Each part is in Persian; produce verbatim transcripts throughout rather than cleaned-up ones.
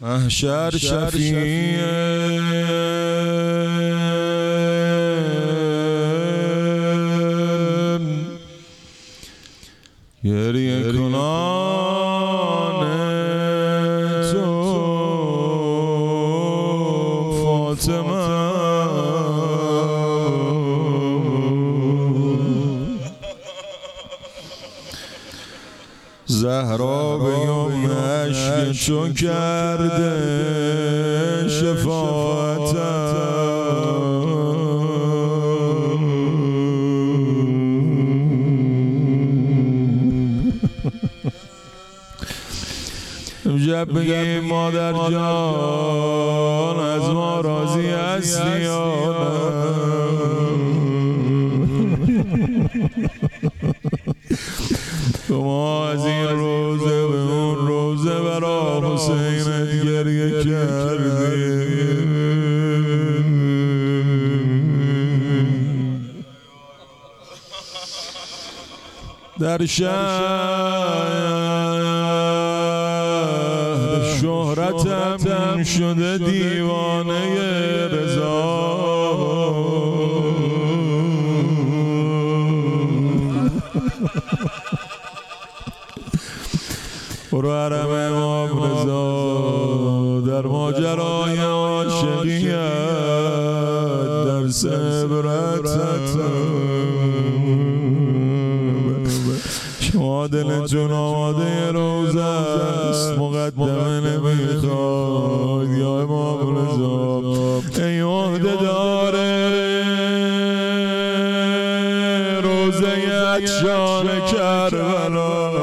محشر شفیع گریه کنان تو فاطمه زهرا به یم عشق چون کرده شفاعتم امشب بگیم مادر جان از ما راضی هستی یا شما از این روزه به اون روزه برا حسینت گریه کردی در شهر شهرتم شده دیوانه رضا برو حرم امام رضا در ماجرای عاشقیت در عبرتم شما دلتون آماده روزه است مقدمه نمیخواد یا امام رضا ای عهده داره روزه عطشان کربلا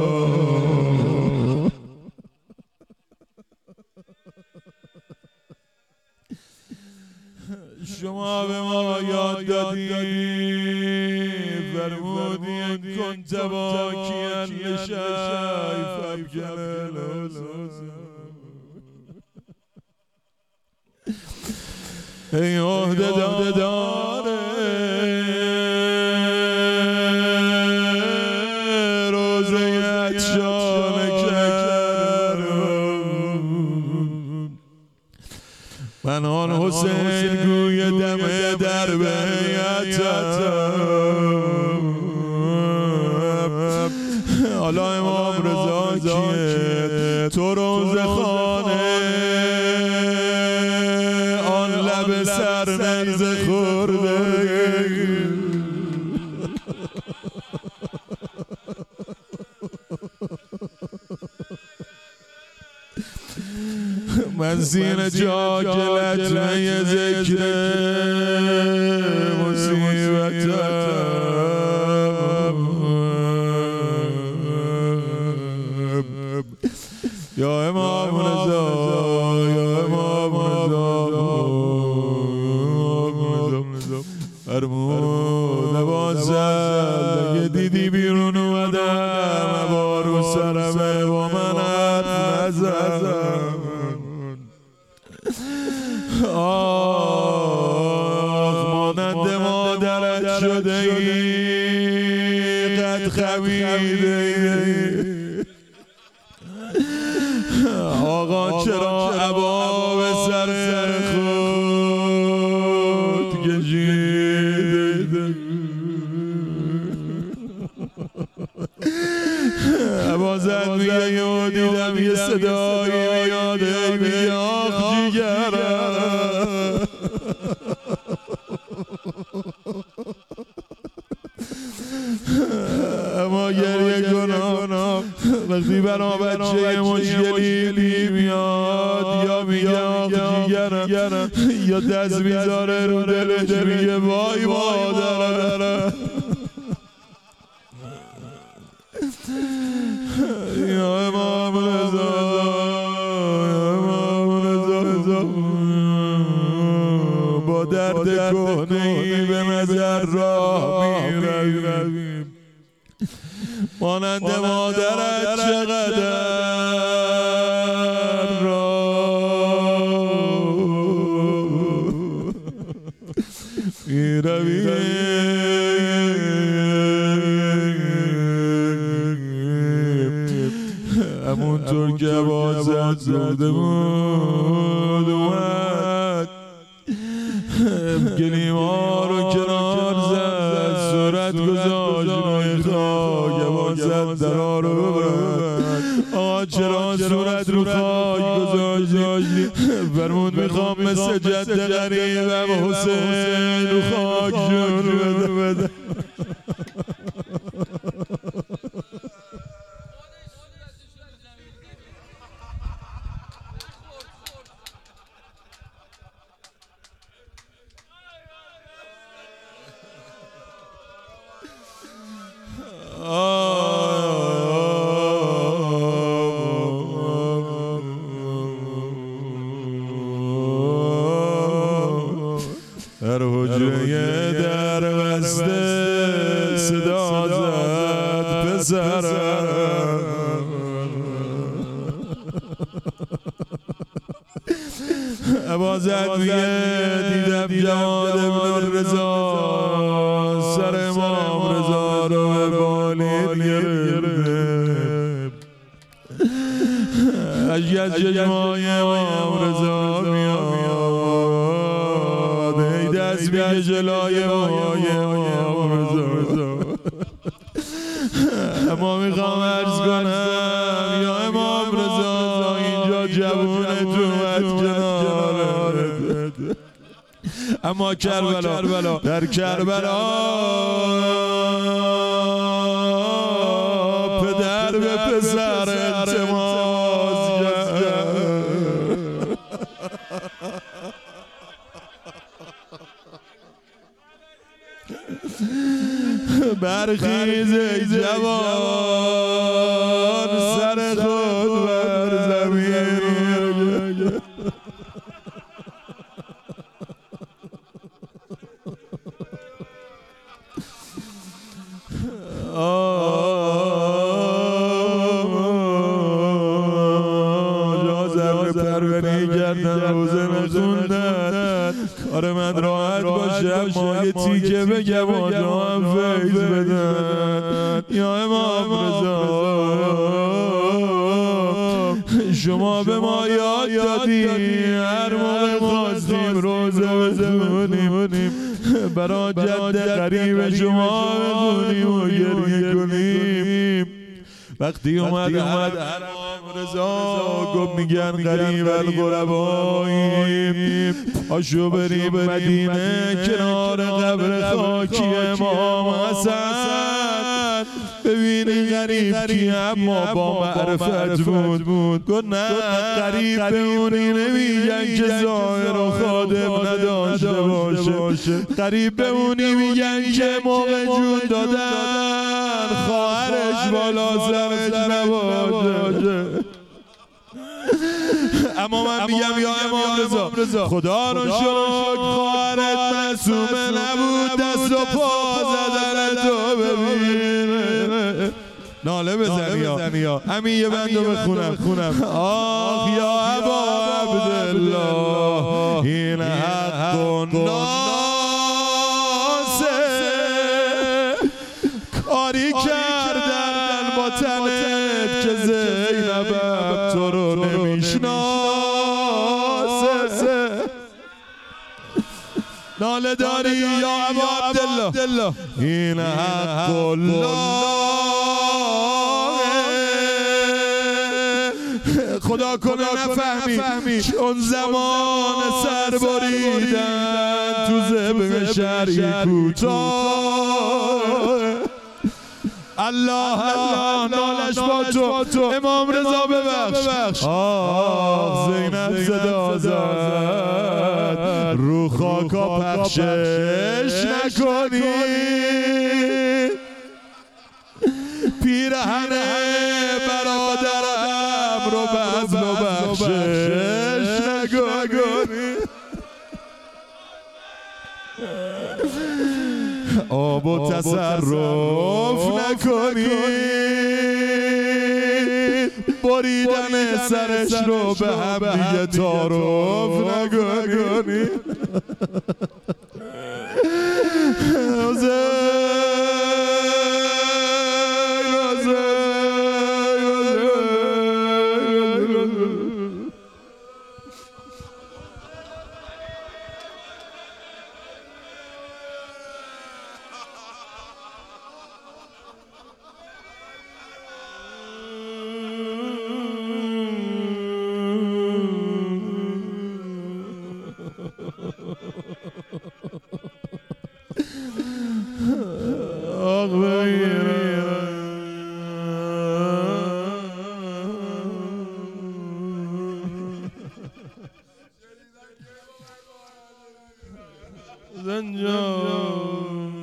شما به ما یاد دادی فرمودی کنت باکیا لشیف ابجل ای عهده داره روزه عطشان کرم من آن حسین گوی دم در بیعتم حالا امام رضا کیه تو روزه خانه آن لب سر نیزه خورده من زین جا که لطمه ذکر مصیبتم یا امام رضا یا امام رضا فرمود بازد اگه دیدی بیرون اومدم بارو سرمه و من حرف نزدم آخ مانند مادرت شده ای قد خمیده ای آقا چرا عبا به سر خود کشیده عبا زد میگه یه دیدم یه صدایی میاده میگه آخ جیگرم اما گریه کنم وقتی برا بچه مشکلی میاد یا میگه آخ جیگرم یا دست میذاره رو دلش میگه وای مادرم یا امام رضا یا امام رضا با درد کهنه‌ای به نظر راه میرویم مانند مادرت چقدر راه میرویم همونطور که بازد سوخته بود اومد گلیما رو کنار زد صورت گذاشت روی خاک واسد درا رو ببرد آقا چرا صورت رو خاک گذاشتی فرمود میخوام مثل جد غریبم حسین رو خاک جون بده در حجره در بسته صدا زد پسرم عبازت میگه دیدم جواد ابن رضا سر امام رضا رو به بالین گرفت اشکی از چشمای امام رضا میاد ای دست میگه جلای مای امام رضا اما میخوام عرض کنم یا امام رضا اینجا جوونت اومد کنارت اما کربلا در کربلا پدر به پسر التماس کرد برخیز ای جوان سر خود بر زمین پروری کردن روزه نخوندن کار من راحت باشه ما یه تیکه بگم آجا هم فیض بدن یا امام رضا شما به ما یاد دادی هر موقع خواستیم روزه بخونیم برا جد غریب شما بخونیم و گریه کنیم وقتی اومد اومد امام رضا گفت میگن غریب الغرباییم پاشو بریم مدینه کنار قبر خاکی امام حسن ببینی غریب کی اما با معرفت بود گفت نه غریب به اونی نمیگن که ظاهر و خادم نداشته باشه غریب به اونی میگن که موقع جون دادن خواهرش بالا سرش نباشه اما من میگم یا امام رضا خدا رو شکر خواهرت معصومه نبود دست و پا زدن تو ببینه ناله بزنی یا همین یه بندو بخونم آخ یا ابا عبدالله این حق و ناسه کاری کردن با تنت که زینبم تو رو نمیشناسه ناله داری یا ابا عبدالله این حق الله خدا کنه نفهمی چون زمان سر بریدن تو زبق شرعی کوتاه الله الله نالش با تو امام رضا ببخش آه زینب صدا زد رو خاکا پخشش نکنی پیرهن برادرم رو بزن و بخشش نکنی آب و تصرف نکنی بریدن سرش رو به هم دیگه تعارف نکنی زنجان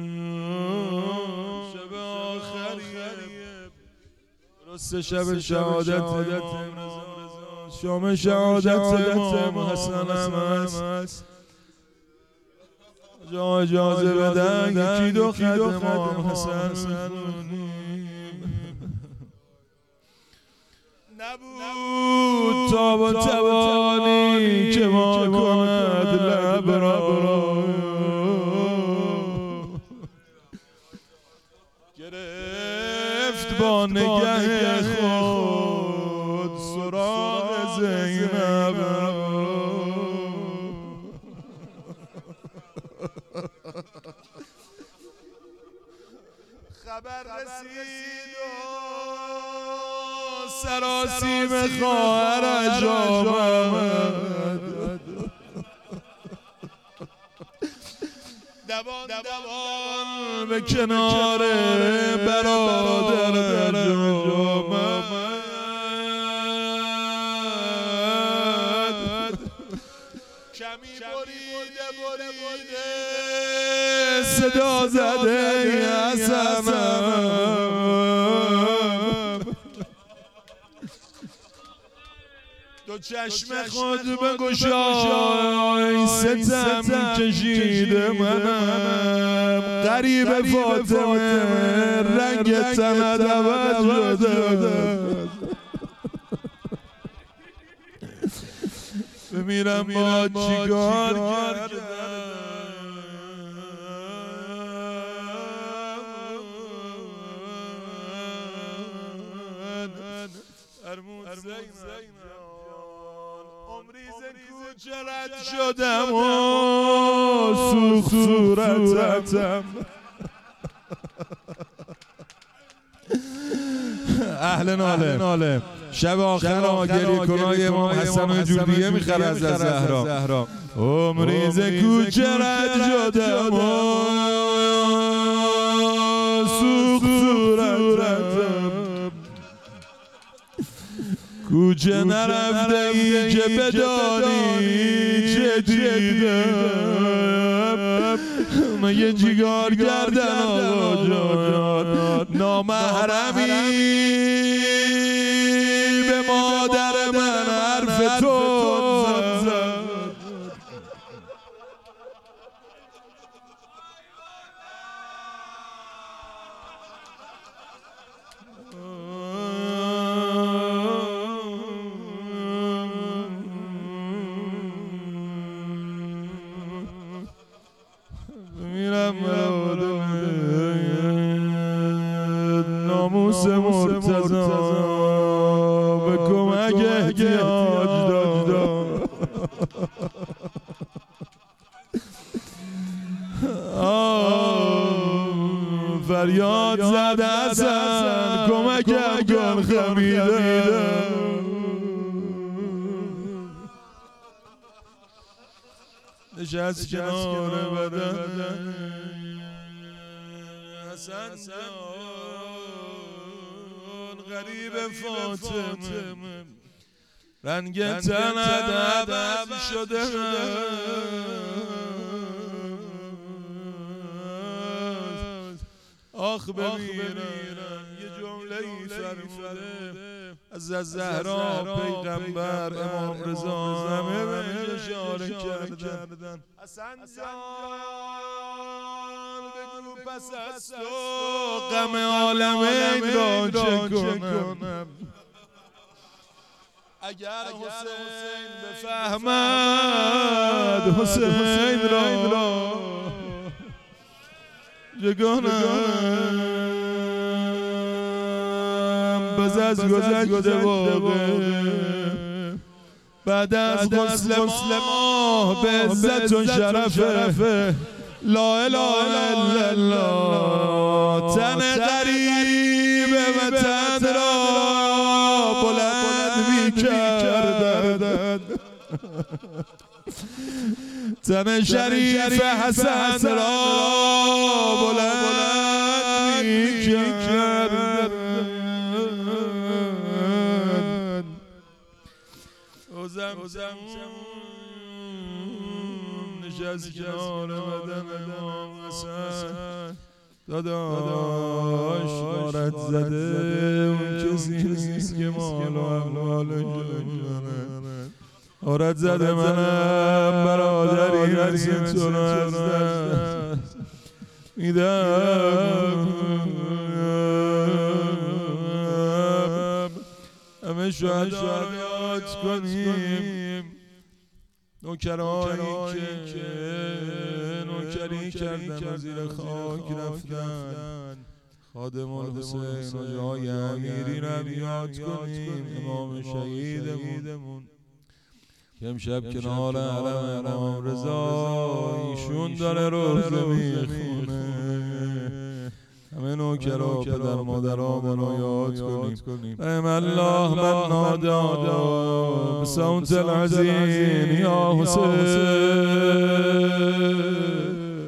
شب آخریه درست شب شهادت شام شهادت امام حسن است جا اجازه بدن یکی دو خط امام حسن نبود تاب و توانی که ما کند لب را گرفت با نگه خود سراغ زینب خبر رسید و سراسیم خواهرش آمد دوان دوان به کنار برادر آمد کمی بریده بریده صدا زده حسنم دو چشم خود بگشای ستم کشیده منم غریب فاطمه رنگ تنت عوض شده بمیرم با چیکار کردم ارمون زینب عمری ز کوچه رد شدم و سوخت صورتم اهل ناله شب آخر گریه کنای امام حسن جوریه میخره از زهرا عمری ز کوچه رد شدم و سوخت صورتم کوچه نرفته ای که بدانی چه دیدم من یه جیگار کردن آقا جان نامحرمی به مادر من حرف تو زد ناموس مرتضی به کمک احتیاج داشت فریاد زد حسن کمکم کن خمیده نشست کنار بدن حسن جان غریب فاطمه رنگ تنت عوض شده آخ بمیرم یه جمله ای فرموده از زهرا پیغمبر امام رضا همه بهش اشاره کردن حسن جان بگو پس از تو غم عالمین را چه کنم اگر حسین بفهمد حسین را جگانم بز از گذشته واقع بعد از غسل ماه به عزت و شرفه لا اله الا الله تن غریب وطن را بلند می کردن تن شریف حسن را بلند می کردن و زمزم نشست کنار بدن امام حسن داداش غارت زده اون کسی نیست که مال و اموالش غارت زده منم برادری مثل تو رو از دست میدم همه شهدا رو یاد کنیم نوکرانی که نوکری کردن و زیر خاک رفتن خادم الحسین و جای امیری رو یاد کنیم امام شهیدمون که امشب کنار علم امام رضا ایشون داره روزه میخونه همه نوکرا پدر مادرامون رو یاد کنیم ام الله من نادا بصوت العزین یا حسین